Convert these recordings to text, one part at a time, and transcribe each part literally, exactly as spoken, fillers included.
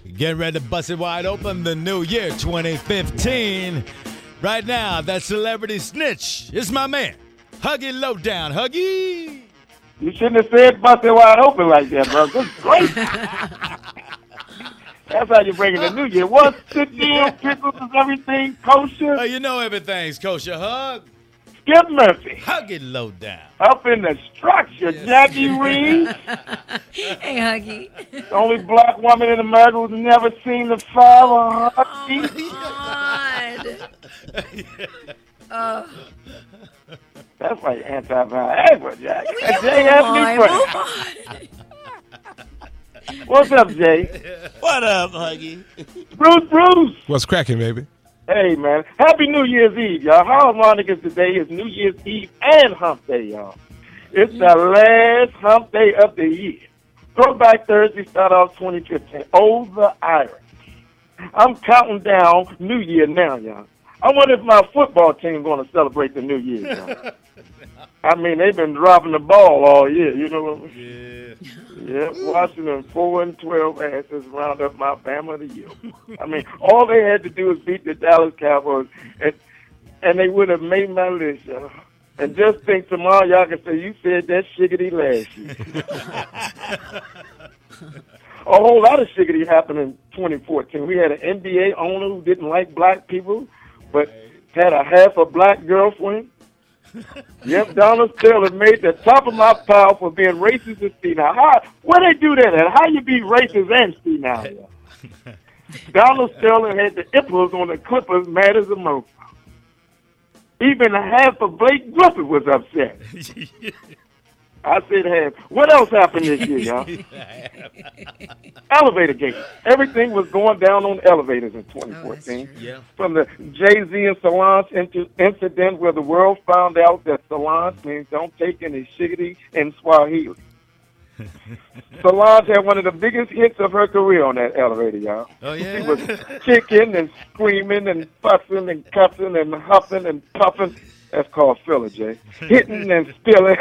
Getting ready to bust it wide open the new year, twenty fifteen. Right now, that celebrity snitch is my man, Huggy Lowdown. Huggy! You shouldn't have said bust it wide open like that, bro. That's great. That's how you bring in the new year. What's the deal, pickles? Is everything kosher? Oh, you know everything's kosher, Hug. Skip Murphy. Huggy Lowdown. Up in the structure, Jackie Reed. Hey, Huggy. The only black woman in America who's never seen the fire. Huggy. Oh, God. Oh. That's like anti-Viagra, Jack. Will Hey, you Jay, move have on, me move first. What's up, Jay? What up, Huggy? Bruce, Bruce. What's cracking, baby? Hey, man. Happy New Year's Eve, y'all. How ironic is today is New Year's Eve and Hump Day, y'all. It's the last Hump Day of the year. Throwback Thursday start off twenty fifteen. Oh, the Irish. I'm counting down New Year now, y'all. I wonder if my football team going to celebrate the New Year, y'all. I mean, they've been dropping the ball all year, you know what I mean? Yeah. Yeah, Washington four and twelve asses round up my Bama of the year. I mean, all they had to do was beat the Dallas Cowboys, and and they would have made my list, y'all. And just think tomorrow y'all can say, you said that shiggity last year. A whole lot of shiggity happened in twenty fourteen. We had an N B A owner who didn't like black people, but had a half a black girlfriend. Yep, Donald Sterling made the top of my pile for being racist and senile. How, where they do that at? How you be racist and senile? Donald Sterling had the Ipples on the Clippers mad as a mofo. Even half of Blake Griffin was upset. I said half. What else happened this year, y'all? Elevator gate. Everything was going down on elevators in twenty fourteen. Oh, Yeah. From the Jay-Z and Solange inter- incident where the world found out that Solange means don't take any shiggity in Swahili. Solange had one of the biggest hits of her career on that elevator, y'all. Oh, yeah? She was kicking and screaming and fussing and cussing and huffing and puffing. That's called filler, Jay. Hitting and spilling.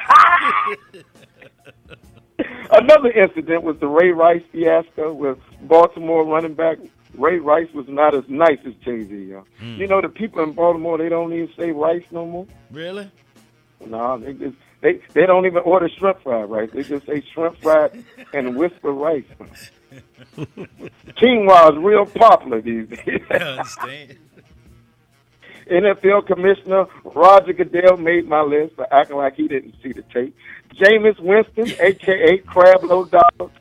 Another incident was the Ray Rice fiasco with Baltimore running back. Ray Rice was not as nice as Jay-Z, y'all. Mm. You know, the people in Baltimore, they don't even say rice no more. Really? No, they just they they don't even order shrimp fried rice. They just say shrimp fried and whisper rice. Quinoa is real popular these days. I understand. N F L Commissioner Roger Goodell made my list for acting like he didn't see the tape. Jameis Winston, a k a. Crablo Dog.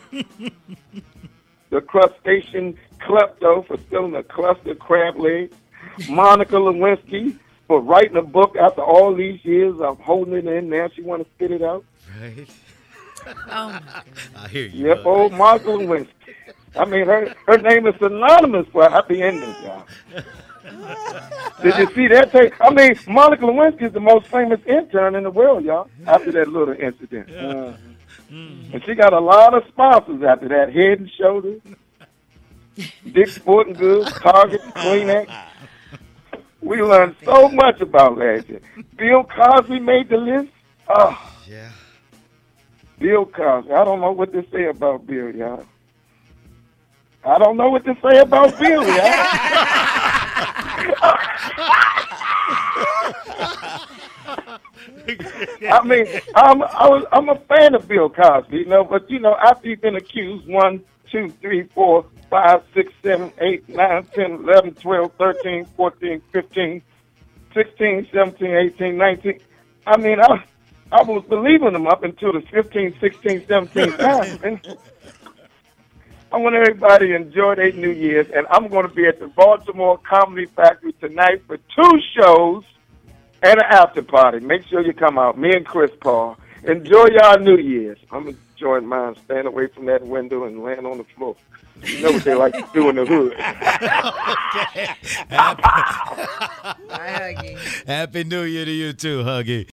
The crustacean klepto for stealing a cluster of crab legs. Monica Lewinsky for writing a book after all these years of holding it in. Now she want to spit it out. Right. Oh, my God. I hear you. Yep, Hug. old Monica Lewinsky. I mean, her her name is synonymous for happy endings, y'all. Did you see that tape? I mean, Monica Lewinsky is the most famous intern in the world, y'all, after that little incident. Uh, and she got a lot of sponsors after that. Head and Shoulders, Dick's Sporting Goods, Target, Kleenex. We learned so much about last year. Bill Cosby made the list. Oh, Yeah. Bill Cosby. I don't know what to say about Bill, y'all. I don't know what to say about Bill, y'all. I mean, I'm I was I'm a fan of Bill Cosby, you know, but you know, after he's been accused one, two, three, four, five, six, seven, eight, nine, ten, eleven, twelve, thirteen, fourteen, fifteen, sixteen, seventeen, eighteen, nineteen. I mean, I I was believing him up until the fifteen, sixteen, seventeen time. And I want everybody to enjoy their New Year's, and I'm going to be at the Baltimore Comedy Factory tonight for two shows and an after party. Make sure you come out. Me and Chris Paul. Enjoy y'all New Year's. I'm enjoying mine. Stand away from that window and land on the floor. You know what they like to do in the hood. Okay. Happy, Bye, Huggy. Happy New Year to you too, Huggy.